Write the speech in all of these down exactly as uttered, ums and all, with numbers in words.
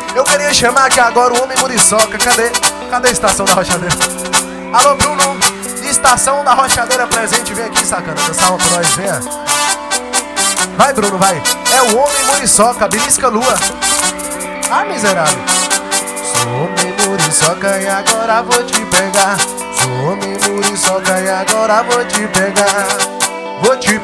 Eu queria chamar aqui agora o homem muriçoca. Cadê? Cadê a estação da Rochadeira? Alô, Bruno, estação da Rochadeira presente. Vem aqui, sacana, dançar uma pra nós, venha. Vai, Bruno, vai. É o homem muriçoca, belisca lua. Ah, miserável. Sou homem muriçoca e agora vou te pegar. Sou homem muriçoca e agora vou te pegar. Vou te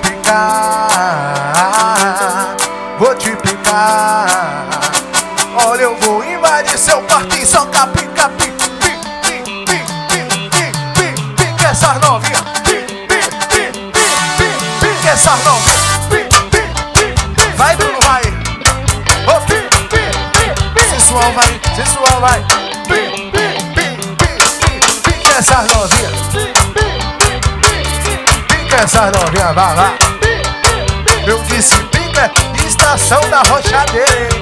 picar, vou te picar. Olha, eu vou invadir seu quarto e socar, pica, pica, pica, pica, pica, pica, pica essas novinhas. Pica, pica, pica, pica, pica essas novinhas. Pica, pica, pica, vai, Bruno, vai. Oh, pica, pica, pica, sensual, vai, sensual, vai. Pica, pica, pica, pica essas novinhas. Pica essas novinhas, vai lá. Eu disse pica, estação da Rochadeira.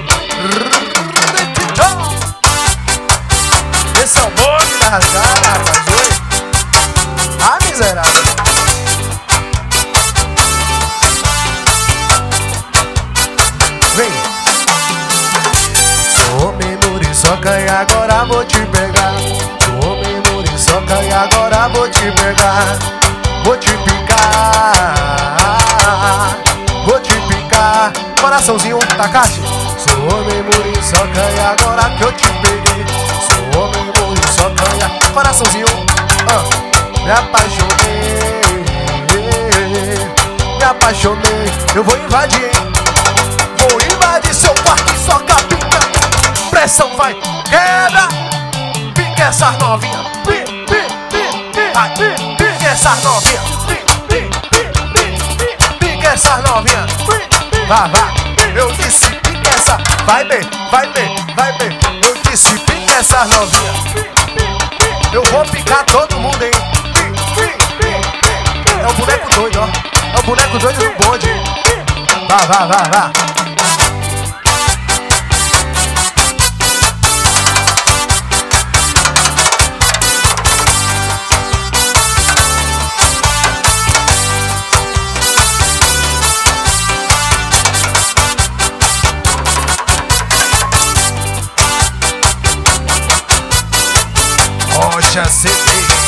Esse é o bonde da rasgada, rapaz, oi. Ah, miserável. Vem. Sou homem muriçoca e agora vou te pegar. Sou homem muriçoca e agora vou te pegar. Vou te picar, vou te picar. Coraçãozinho, Takashi. Sou homem muriçoca e agora que eu te peguei. Sou homem muriçoca e agora... Coraçãozinho, ah, me apaixonei, me apaixonei. Eu vou invadir, hein? Vou invadir seu quarto e soca, pica. Pressão vai, quebra. Pica essas novinhas. Pica, pica, pica, pica essas novinhas. Pica essas novinhas. Vai, vai. Eu disse pica essa. Vai bem, vai bem, vai bem. Eu disse pica essas novinhas. Eu vou picar todo mundo, hein? É o boneco doido, ó. É o boneco doido do bonde. Vai, vai, vai, vai. Rocha C D.